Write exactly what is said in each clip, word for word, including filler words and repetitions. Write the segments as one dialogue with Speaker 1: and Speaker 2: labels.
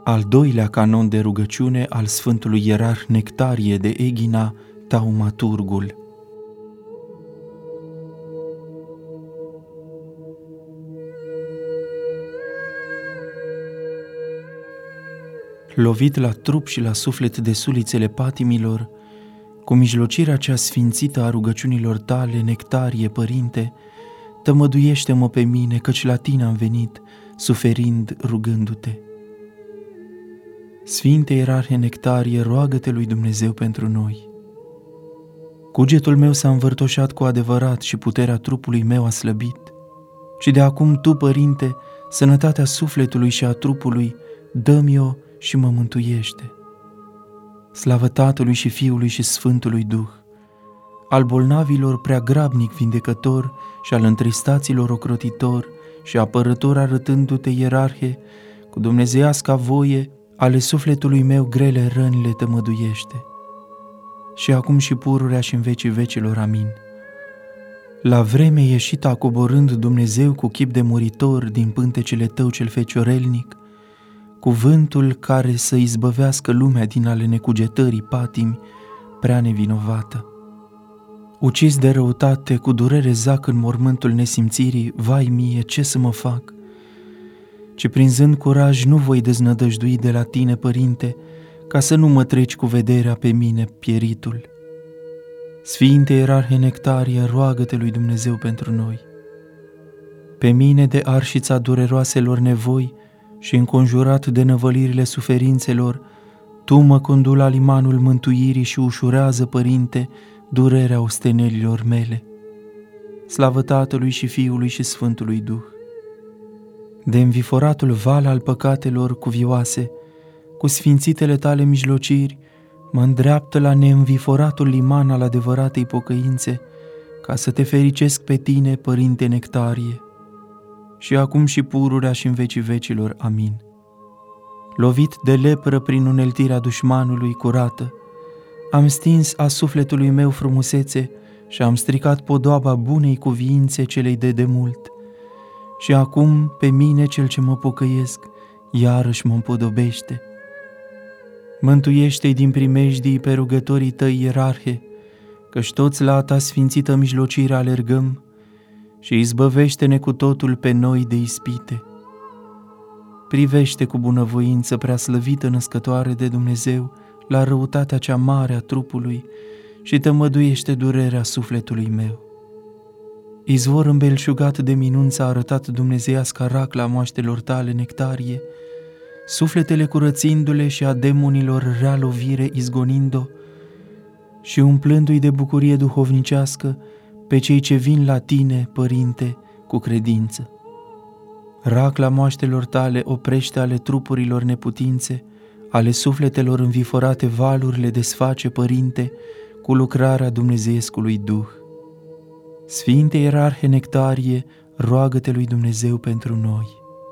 Speaker 1: Al doilea canon de rugăciune al Sfântului Ierarh Nectarie de Eghina, Taumaturgul. Lovit la trup și la suflet de sulițele patimilor, cu mijlocirea cea sfințită a rugăciunilor tale, Nectarie, Părinte, tămăduiește-mă pe mine, căci la tine am venit, suferind, rugându-te. Sfinte Ierarhe Nectarie, roagă-te lui Dumnezeu pentru noi. Cugetul meu s-a învârtoșat cu adevărat și puterea trupului meu a slăbit. Și de acum tu, Părinte, sănătatea sufletului și a trupului, dă-mi-o și mă mântuiește. Slavă Tatălui și Fiului și Sfântului Duh, al bolnavilor prea grabnic vindecător și al întristaților ocrotitor și apărător, arătându-te, Ierarhe, cu dumnezeiasca voie, ale sufletului meu grele răni le tămăduiește. Și acum și pururea și în vecii vecilor, amin. La vreme ieșită coborând Dumnezeu cu chip de muritor din pântecele tău cel feciorelnic, cuvântul care să izbăvească lumea din ale necugetării patimi prea nevinovată. Ucis de răutate, cu durere zac în mormântul nesimțirii, vai mie, ce să mă fac? Ci prinzând curaj nu voi deznădăjdui de la tine, Părinte, ca să nu mă treci cu vederea pe mine, pieritul. Sfinte Ierarhe Nectarie, roagă-te lui Dumnezeu pentru noi. Pe mine de arșița dureroaselor nevoi și înconjurat de năvălirile suferințelor, tu mă condu la limanul mântuirii și ușurează, Părinte, durerea ostenelilor mele. Slavă Tatălui și Fiului și Sfântului Duh. De înviforatul val al păcatelor cuvioase, cu sfințitele tale mijlociri, mă îndreaptă la neînviforatul liman al adevăratei pocăințe, ca să te fericesc pe tine, Părinte Nectarie. Și acum și pururea și în vecii vecilor, amin. Lovit de lepră prin uneltirea dușmanului curată, am stins a sufletului meu frumusețe și am stricat podoaba bunei cuviințe celei de demult. Și acum pe mine cel ce mă pocăiesc, iarăși mă împodobește. Mântuiește-i din primejdii pe rugătorii tăi, Ierarhe, căci toți la a ta sfințită mijlocire alergăm, și izbăvește-ne cu totul pe noi de ispite. Privește cu bunăvoință, prea slăvită născătoare de Dumnezeu, la răutatea cea mare a trupului și tămăduiește durerea sufletului meu. Izvor îmbelșugat de minuni s-a arătat dumnezeiasca racla moaștelor tale, Nectarie, sufletele curățindu-le și a demonilor rea lovire izgonind-o și umplându-i de bucurie duhovnicească pe cei ce vin la tine, Părinte, cu credință. Racla moaștelor tale oprește ale trupurilor neputințe, ale sufletelor înviforate valurile desface, Părinte, cu lucrarea dumnezeiescului Duh. Sfinte Ierarhe Nectarie, roagă-te lui Dumnezeu pentru noi.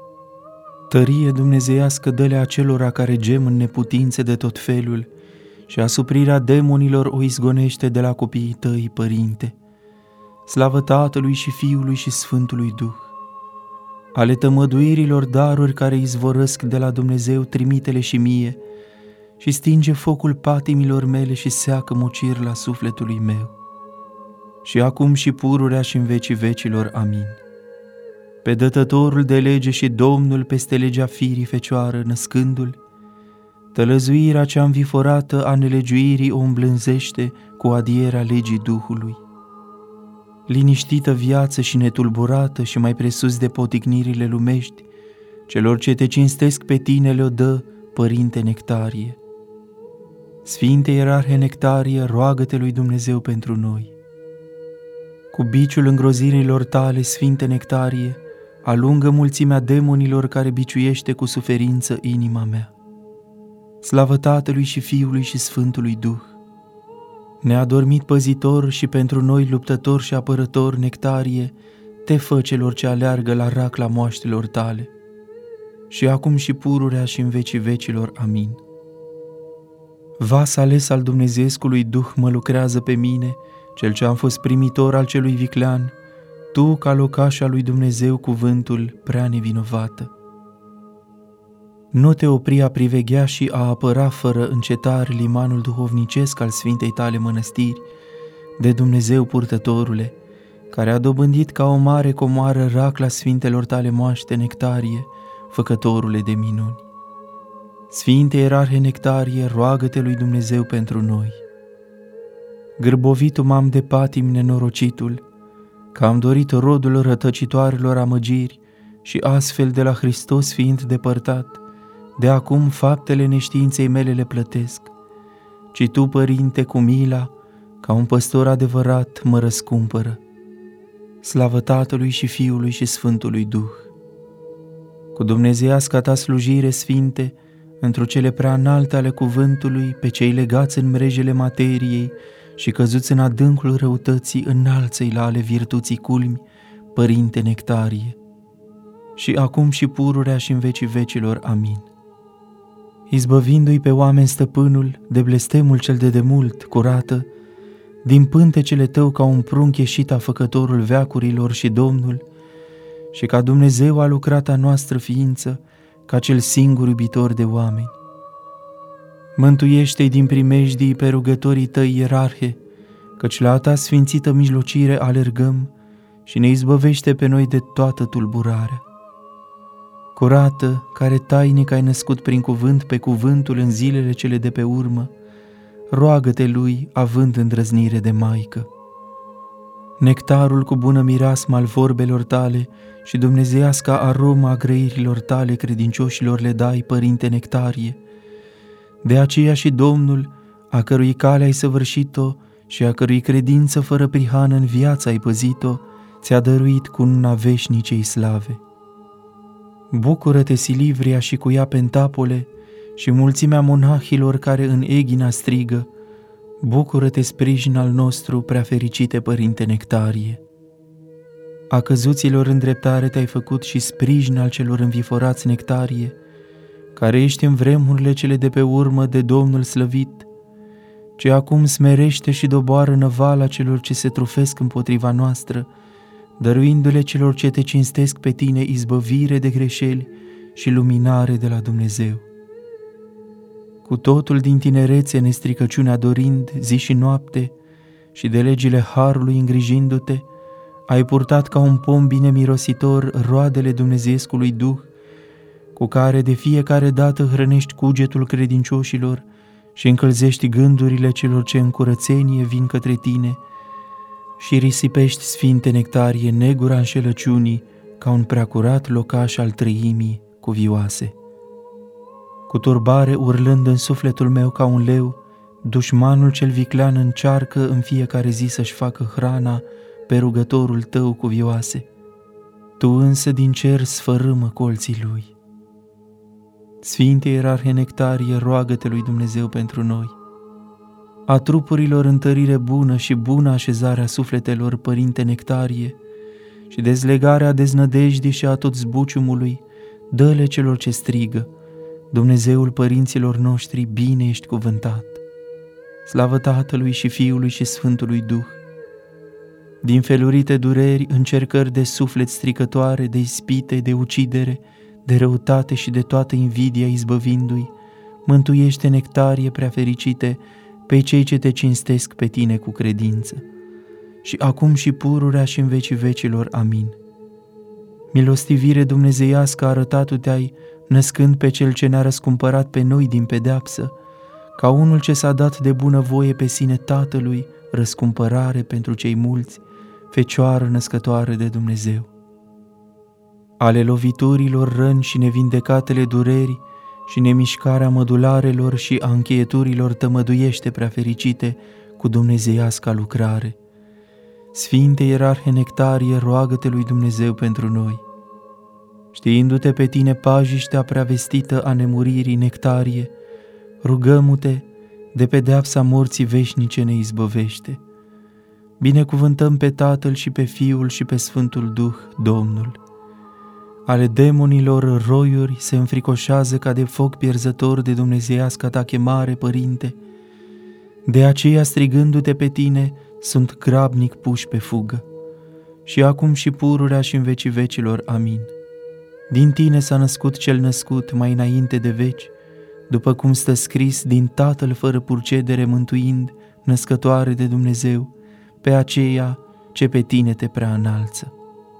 Speaker 1: Tărie dumnezeiască dă-le acelora care gem în neputințe de tot felul și asuprirea demonilor o izgonește de la copiii tăi, Părinte. Slavă Tatălui și Fiului și Sfântului Duh. Ale tămăduirilor daruri care izvorăsc de la Dumnezeu, trimite-le și mie și stinge focul patimilor mele și seacă mocir la sufletului meu. Și acum și pururea și în vecii vecilor, amin. Pe dătătorul de lege și Domnul peste legea firii fecioară, născându-l, tălăzuirea cea înviforată a nelegiuirii o îmblânzește cu adierea legii Duhului. Liniștită viață și netulburată și mai presus de poticnirile lumești, celor ce te cinstesc pe tine le-o dă, Părinte Nectarie. Sfinte Ierarhe Nectarie, roagă-te lui Dumnezeu pentru noi. Cu biciul îngrozirilor tale, Sfinte Nectarie, alungă mulțimea demonilor care biciuiește cu suferință inima mea. Slavă Tatălui și Fiului și Sfântului Duh. Neadormit păzitor și pentru noi luptător și apărător, Nectarie, te fă celor ce aleargă la racla moaștelor tale. Și acum și pururea și în vecii vecilor, amin. Vas ales al Dumnezeescului Duh mă lucrează pe mine, cel ce am fost primitor al celui viclean, tu ca locaș al lui Dumnezeu cuvântul prea nevinovată. Nu te opri a priveghea și a apăra fără încetare limanul duhovnicesc al Sfintei tale mănăstiri, de Dumnezeu purtătorule, care a dobândit ca o mare comoară racla Sfintelor tale moaște Nectarie, făcătorule de minuni. Sfinte Ierarhe Nectarie, roagă-te lui Dumnezeu pentru noi. Grăbovitul m-am de patim nenorocitul, că am dorit rodul rătăcitoarelor amăgiri și astfel de la Hristos fiind depărtat, de acum faptele neștiinței mele le plătesc, ci Tu, Părinte, cu mila, ca un păstor adevărat, mă răscumpără. Slavă Tatălui și Fiului și Sfântului Duh. Cu dumnezeiasca Ta slujire, Sfinte, într-o cele prea înalte ale cuvântului, pe cei legați în mrejele materiei și căzuți în adâncul răutății, înalță-i la ale virtuții culmi, Părinte Nectarie, și acum și pururea și în vecii vecilor. Amin. Izbăvindu-i pe oameni stăpânul de blestemul cel de demult, curată, din pântecele Tău ca un prunc ieșit a făcătorul veacurilor și Domnul, și ca Dumnezeu a lucrat a noastră ființă, ca cel singur iubitor de oameni. Mântuiește-i din primejdii pe rugătorii Tăi, Ierarhe, căci la a Ta sfințită mijlocire alergăm, și ne izbăvește pe noi de toată tulburarea. Curată, care tainic ai născut prin cuvânt pe cuvântul în zilele cele de pe urmă, roagă-te Lui având îndrăznire de maică. Nectarul cu bună mireasmă al vorbelor Tale și dumnezeiasca aroma a grăirilor Tale credincioșilor le dai, Părinte Nectarie. De aceea și Domnul, a cărui cale ai săvârșit-o și a cărui credință fără prihană în viață ai păzit-o, ți-a dăruit cununa veșnicei slave. Bucură-te, Silivria, și cu ea Pentapole, și mulțimea monahilor care în Eghina strigă, bucură-te, sprijin al nostru, prea fericite Părinte Nectarie. A căzuților în dreptare te-ai făcut și sprijin al celor înviforați, Nectarie, care ești în vremurile cele de pe urmă de Domnul slăvit, ce acum smerește și doboară năvala celor ce se trufesc împotriva noastră, dăruindu-le celor ce te cinstesc pe tine izbăvire de greșeli și luminare de la Dumnezeu. Cu totul din tinerețe nestricăciunea dorind, zi și noapte, și de legile harului îngrijindu-te, ai purtat ca un pom bine mirositor roadele dumnezeiescului Duh, cu care de fiecare dată hrănești cugetul credincioșilor și încălzești gândurile celor ce în curățenie vin către tine, și risipești, Sfinte Nectarie, negura înșelăciunii ca un preacurat locaș al trăimii cuvioase. Cu turbare urlând în sufletul meu ca un leu, dușmanul cel viclean încearcă în fiecare zi să-și facă hrana pe rugătorul Tău cuvioase. Tu însă din cer sfărâmă colții lui. Sfinte Ierarhe Nectarie, roagă-te lui Dumnezeu pentru noi. A trupurilor întărire bună și bună așezarea sufletelor, Părinte Nectarie, și dezlegarea deznădejdii și a tot zbuciumului, dă-le celor ce strigă, Dumnezeul părinților noștri, bine ești cuvântat. Slavă Tatălui și Fiului și Sfântului Duh. Din felurite dureri, încercări de suflet stricătoare, de ispite, de ucidere, de răutate și de toată invidia izbăvindu-i, mântuiește, Nectarie prea fericite, pe cei ce te cinstesc pe tine cu credință, și acum și pururea și în vecii vecilor. Amin. Milostivire dumnezeiască arătat te-ai, născând pe Cel ce ne-a răscumpărat pe noi din pedeapsă, ca unul ce s-a dat de bunăvoie pe sine Tatălui, răscumpărare pentru cei mulți, Fecioară născătoare de Dumnezeu. Ale loviturilor răni și nevindecatele dureri și nemișcarea mădularelor și a încheieturilor tămăduiește prea fericite cu dumnezeiasca lucrare. Sfinte Ierarhe Nectarie, roagă-te lui Dumnezeu pentru noi. Știindu-te pe tine pajiștea prea vestită a nemuririi, Nectarie, rugăm-te, de pedeapsa morții veșnice ne izbăvește. Binecuvântăm pe Tatăl și pe Fiul și pe Sfântul Duh, Domnul. Ale demonilor roiuri se înfricoșează ca de foc pierzător de dumnezeiasca ta chemare, Părinte. De aceea, strigându-te pe tine, sunt grabnic puși pe fugă. Și acum și pururea și în vecii vecilor. Amin. Din tine s-a născut cel născut mai înainte de veci, după cum stă scris, din Tatăl fără purcedere mântuind, născătoare de Dumnezeu, pe aceea ce pe tine te prea înalță.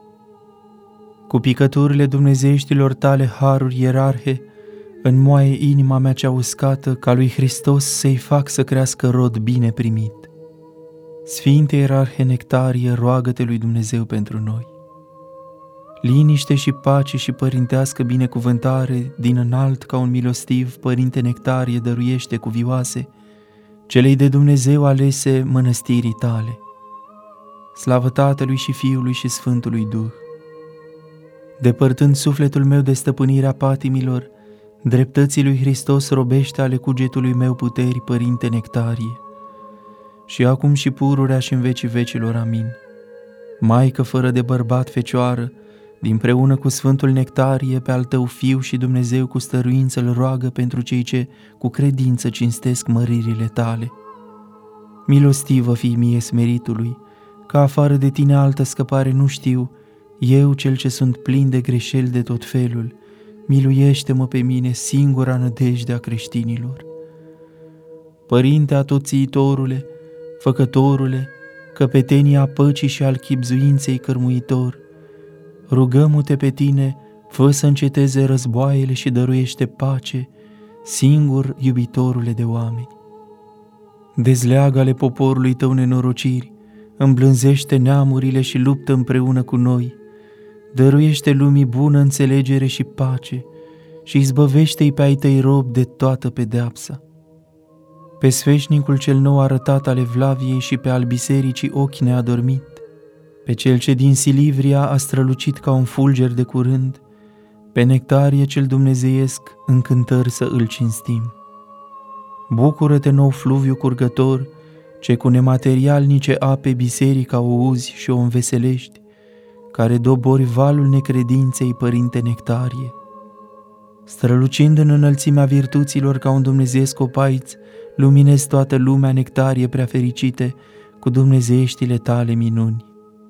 Speaker 1: Cu picăturile dumnezeieștilor tale haruri ierarhe, înmoaie inima mea cea uscată, ca lui Hristos să-i fac să crească rod bine primit. Sfinte ierarhe Nectarie, roagă-te lui Dumnezeu pentru noi. Liniște și pace și părintească binecuvântare din înalt ca un milostiv Părinte Nectarie dăruiește cuvioase celei de Dumnezeu alese mănăstirii tale. Slavă Tatălui și Fiului și Sfântului Duh. Depărtând sufletul meu de stăpânirea patimilor, dreptății lui Hristos robește ale cugetului meu puteri, Părinte Nectarie, și acum și pururea și în vecii vecilor. Amin. Maică fără de bărbat fecioară, dinpreună cu Sfântul Nectarie, pe al tău Fiu și Dumnezeu cu stăruință îl roagă pentru cei ce cu credință cinstesc măririle tale. Milostivă fii mie smeritului, că afară de tine altă scăpare nu știu, eu cel ce sunt plin de greșeli de tot felul, miluiește-mă pe mine, singura nădejde a creștinilor. Părinte atotțiitorule, făcătorule, căpetenia păcii și al chibzuinței cărmuitor, rugăm-te pe tine, fă să înceteze războaiele și dăruiește pace, singur iubitorule de oameni. Dezleagă ale poporului tău nenorociri, îmblânzește neamurile și luptă împreună cu noi, dăruiește lumii bună înțelegere și pace și izbăvește-i pe ai tăi robi de toată pedeapsa. Pe sfeșnicul cel nou arătat ale Vlaviei și pe al bisericii ochi neadormit, pe cel ce din Silivria a strălucit ca un fulger de curând, pe Nectarie cel dumnezeiesc încântări să îl cinstim. Bucură-te, nou fluviu curgător, ce cu nematerialnice ape biserica o uzi și o înveselești, care dobori valul necredinței, Părinte Nectarie. Strălucind în înălțimea virtuților ca un dumnezeiesc opaiț, luminezi toată lumea, Nectarie prea fericite, cu dumnezeieștile tale minuni.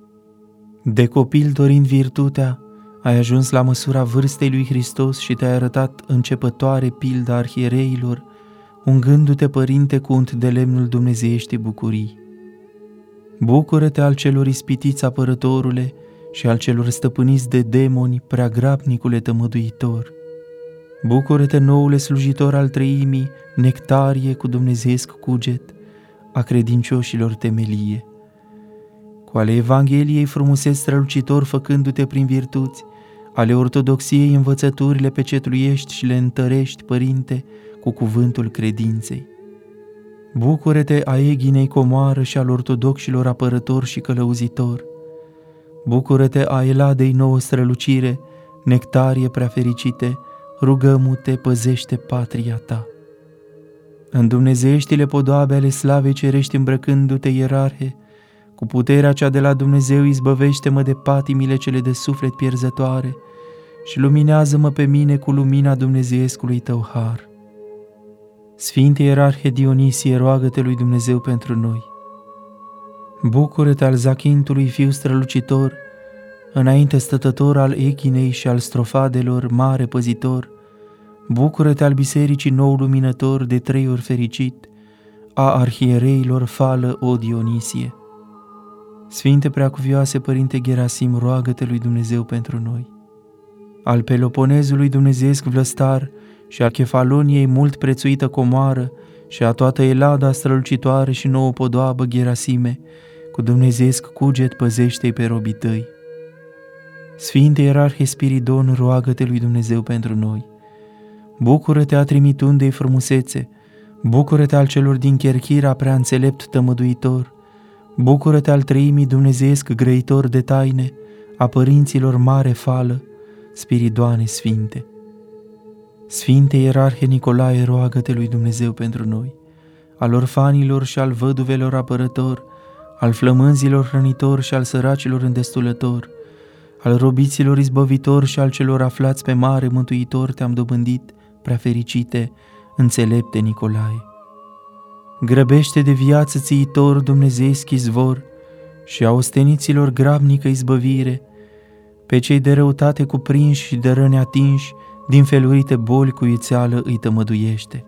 Speaker 1: De copil dorind virtutea, ai ajuns la măsura vârstei lui Hristos și te-ai arătat începătoare pilda arhiereilor, ungându-te, Părinte, cu unt de lemnul dumnezeieștii bucurii. Bucură-te al celor ispitiți, apărătorule, și al celor stăpâniți de demoni, prea grabnicule tămăduitor. Bucură-te, noule slujitor al treimii, Nectarie cu dumnezeiesc cuget, a credincioșilor temelie. Cu ale Evangheliei frumuseți strălucitor, făcându-te prin virtuți, ale ortodoxiei învățăturile pecetluiești și le întărești, Părinte, cu cuvântul credinței. Bucură-te a eghinei comoară și al ortodoxilor apărător și călăuzitor. Bucură-te a Eladei nouă strălucire, Nectarie prea fericite, rugăm-te, păzește patria ta. În dumnezeieștile podoabe ale slavei cerești îmbrăcându-te, ierarhe, cu puterea cea de la Dumnezeu izbăvește-mă de patimile cele de suflet pierzătoare și luminează-mă pe mine cu lumina dumnezeiescului tău har. Sfinte ierarhe Dionisie, roagă-te lui Dumnezeu pentru noi. Bucură-te al Zachintului, fiu strălucitor, înainte stătător al Echinei și al Strofadelor, mare păzitor. Bucură-te al bisericii nou luminător, de trei ori fericit, a arhiereilor fală, o Dionisie. Sfinte preacuvioase Părinte Gerasim, roagă-te lui Dumnezeu pentru noi. Al Peloponezului dumnezeiesc vlăstar și a Chefaloniei mult prețuită comoară și a toată Elada strălucitoare și nouă podoabă, Gerasime, cu dumnezeiesc cuget păzește-i pe robii tăi. Sfinte ierarhe Spiridon, roagă-te lui Dumnezeu pentru noi. Bucură-te a trimitundei frumusețe, bucură-te al celor din Cherchira prea înțelept tămăduitor, bucură-te al treimii dumnezeiesc grăitor de taine, a părinților mare fală, Spiridoane sfinte. Sfinte ierarhe Nicolae, roagă-te lui Dumnezeu pentru noi. Al orfanilor și al văduvelor apărător, al flămânzilor hrănitor și al săracilor îndestulător, al robiților izbăvitor și al celor aflați pe mare mântuitor te-am dobândit, prea fericite, înțelepte Nicolae. Grăbește de viață țiitor dumnezeiesc izvor și a osteniților grabnică izbăvire, Pe cei de răutate cuprinși și de răni atinși, din felurite boli cu ițeală îi tămăduiește.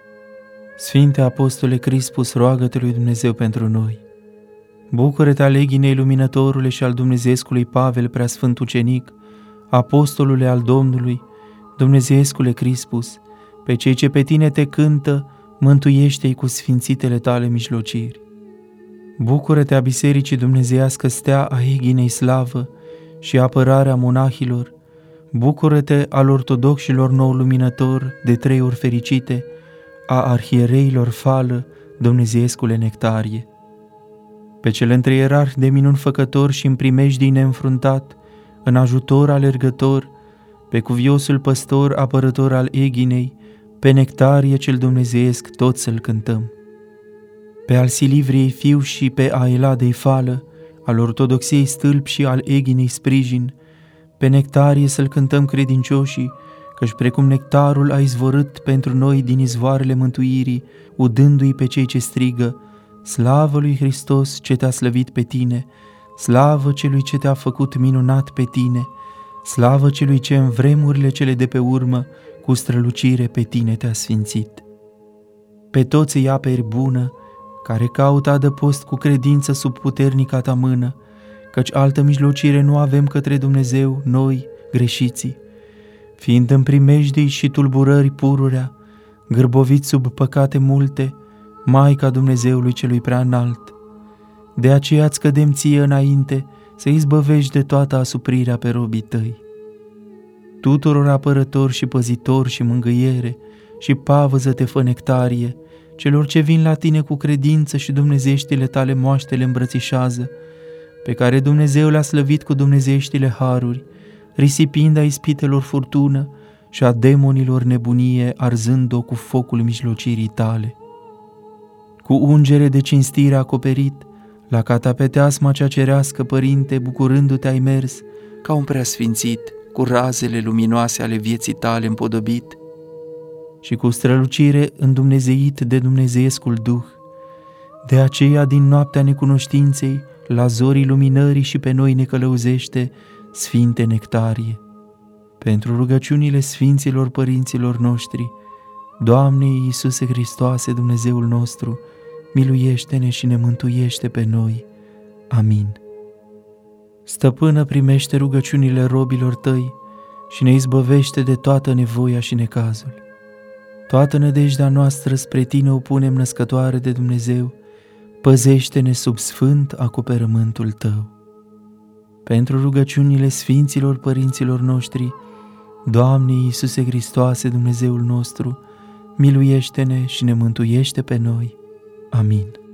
Speaker 1: Sfinte Apostole Crispus, roagă-te lui Dumnezeu pentru noi. Bucură-te al Eghinei Luminătorule și al Dumnezeescului Pavel, preasfânt ucenic, apostolule al Domnului, Dumnezeescule Crispus, pe cei ce pe tine te cântă, mântuiește-i cu sfințitele tale mijlociri. Bucură-te a Bisericii Dumnezeiască Stea a Eghinei slavă și apărarea monahilor, bucură-te al ortodoxilor nou luminător de trei ori fericite, a arhiereilor fală, Dumnezeescule Nectarie. Pe cel între ierarhi de minuni făcător și în primejdii neînfruntat, în ajutor alergător, pe cuviosul păstor apărător al Eghinei, pe Nectarie cel dumnezeiesc tot să-l cântăm. Pe al Silivriei fiu și pe a Eladei fală, al ortodoxiei stâlp și al Eghinei sprijin, pe Nectarie să-l cântăm credincioșii, căci precum nectarul a izvorât pentru noi din izvoarele mântuirii, udându-i pe cei ce strigă, slavă lui Hristos ce te-a slăvit pe tine, slavă celui ce te-a făcut minunat pe tine, slavă celui ce în vremurile cele de pe urmă, cu strălucire pe tine te-a sfințit. Pe toți îi aperi bună, care caută adăpost cu credință sub puternica ta mână, căci altă mijlocire nu avem către Dumnezeu, noi, greșiții, fiind în primejdii și tulburări pururea, gârboviți sub păcate multe, Maica Dumnezeului celui prea înalt. De aceea îți cădem ție înainte să izbăvești de toată asuprirea pe robii tăi. Tuturor apărător și păzitor și mângâiere și pavăză te fă Nectarie, celor ce vin la tine cu credință și dumnezeieștile tale moaște le îmbrățișează, pe care Dumnezeu le-a slăvit cu dumnezeieștile haruri, risipind a ispitelor furtună și a demonilor nebunie, arzând-o cu focul mijlocirii tale. Cu ungere de cinstire acoperit, la catapeteasma cea cerească, Părinte, bucurându-te ai mers, ca un preasfințit, cu razele luminoase ale vieții tale împodobit, și cu strălucire îndumnezeit de dumnezeiescul Duh. De aceea, din noaptea necunoștinței, la zorii luminării și pe noi ne călăuzește, Sfinte Nectarie. Pentru rugăciunile Sfinților Părinților noștri, Doamne Iisuse Hristoase, Dumnezeul nostru, miluiește-ne și ne mântuiește pe noi. Amin. Stăpână, primește rugăciunile robilor tăi și ne izbăvește de toată nevoia și necazul. Toată nădejdea noastră spre tine o punem, născătoare de Dumnezeu, păzește-ne sub sfânt acoperământul tău. Pentru rugăciunile Sfinților Părinților noștri, Doamne Iisuse Hristoase, Dumnezeul nostru, miluiește-ne și ne mântuiește pe noi. Amin.